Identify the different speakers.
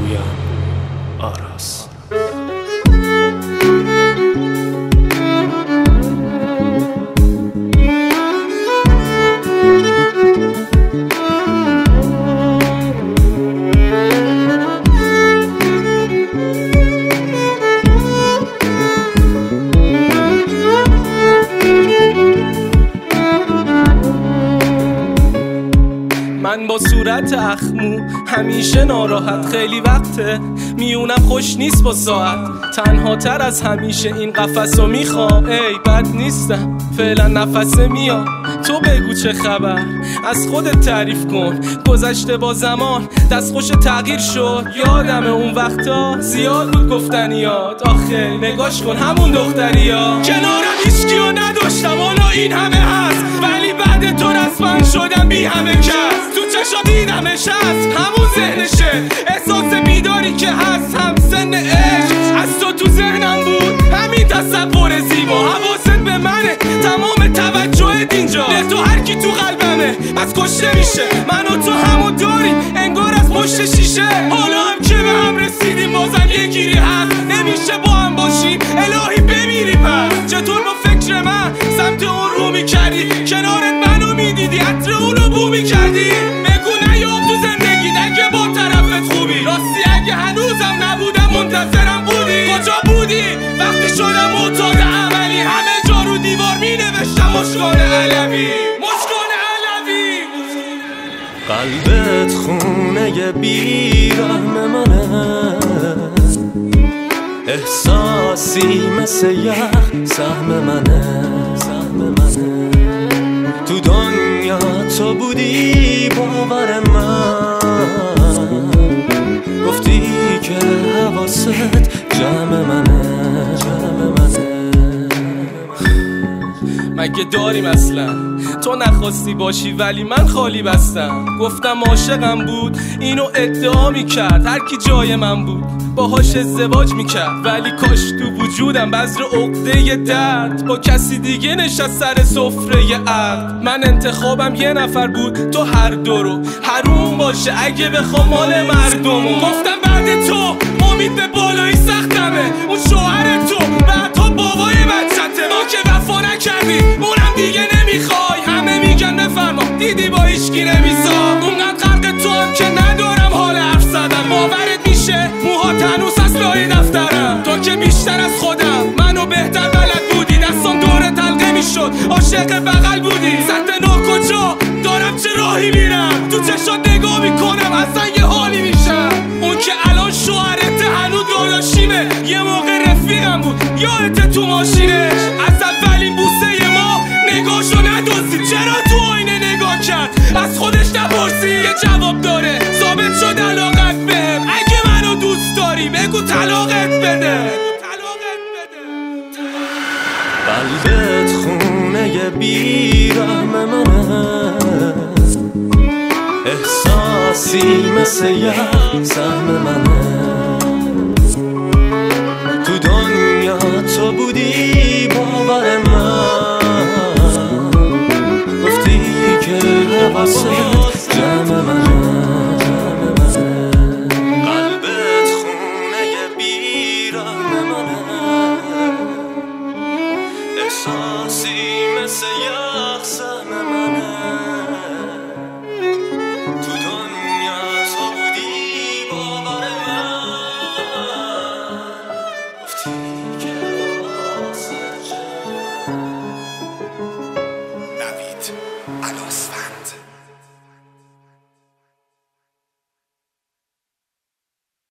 Speaker 1: گویم آراس.
Speaker 2: من با صورت اخمو همیشه ناراحت، خیلی وقته میونم خوش نیست با ساعت، تنها تر از همیشه این قفسو میخوام. ای بد نیستم فعلا نفسه میام، تو بگو چه خبر، از خودت تعریف کن. گذشته با زمان دستخوش تغییر شد، یادم اون وقتا زیاد بود گفتنیات. آخه نگاش کن همون دختریا، کنارم هیچکیو نداشتم حالا این همه هست، ولی بعد تو رسما شدم بی همه کس. تو چشا دیدمش هست همون ذهنشه، احساس بیداری که هست هم سن عشق. از تو ذهنم بود همین تصور زیبا، حواست به منه تمام توجهت اینجا، تو هر کی تو قلبمه از کشته میشه. من و تو همو داریم انگار از پشت شیشه، حالا هم که به هم رسیدیم بازم یه گیری هست، نمیشه با هم باشیم الهی بمیری. پس چطور با فکر من سمت اون رو میکردی، کنارت منو میدیدی عطر اونو بو میکردی. بگو نیام تو زندگی اگه با طرفت خوبی، راستی اگه هنوزم نبودم منتظرم بودی. کجا بودی وقتی شدم اتاق عملی، همه جا رو دیوار مینوشتم مشکان علوی، مشکان علوی.
Speaker 1: قلبت خونه بیرحم منه، احساسی مثل یخ سهم منه. تو دنیا تو بودی باور من، گفتی که حواست جمع منه.
Speaker 2: مگه داریم اصلا؟ تو نخواستی باشی ولی من خالی بستم. گفتم عاشقم بود اینو ادعا میکرد، هر کی جای من بود باهاش ازدواج میکرد، ولی کاش تو وجودم بذر عقده درد با کسی دیگه نشست سر سفره عقد. من انتخابم یه نفر بود تو هر دو رو حروم باشه اگه بخوام مال مردمو. گفتم بعد تو امید به بالایی سختمه، اون شوهر تو بعدها بابای بچته، ما که وفا نکردی اونم دیگه نمیخوای. همه میگن بفرما دیدی با هیچکی نمیسا، اونقدر غرق تو هم که ندارم حال حرف زدم. باورت میشه موهات هنوز از لای دفترم، تو که بیشتر از خودم منو بهتر بلد بودی، دستم دور تلقه میشد عاشق بغل بودی. سطح نو کجا دارم چه راهی میرم، تو چشات نگاه میکنم اصلا یه حالی میشم. اون که الان شوهرت هنوز داداشیمه، یه موقع رفیقم بود یادت تو ماشینش. از اولین بوسه ما نگاهشو ندوزید، چرا تو آینه نگاه کرد از خودش نپرسی. یه جواب داره ثابت شد علاقت بهم، اگه منو دوست داری بگو طلاقت بده.
Speaker 1: قلبت خونه بیرحم منه، احساسی مثل یخ سهم منه. تو دنیا تو بودی باور من، گفتی که حواست جمع منه. قلبت خونه بیرحم منه، احساسی مثل یخ سهم منه. تو دنیا تو بودی باور من، گفتی که حواست جمع.
Speaker 3: نوید الاس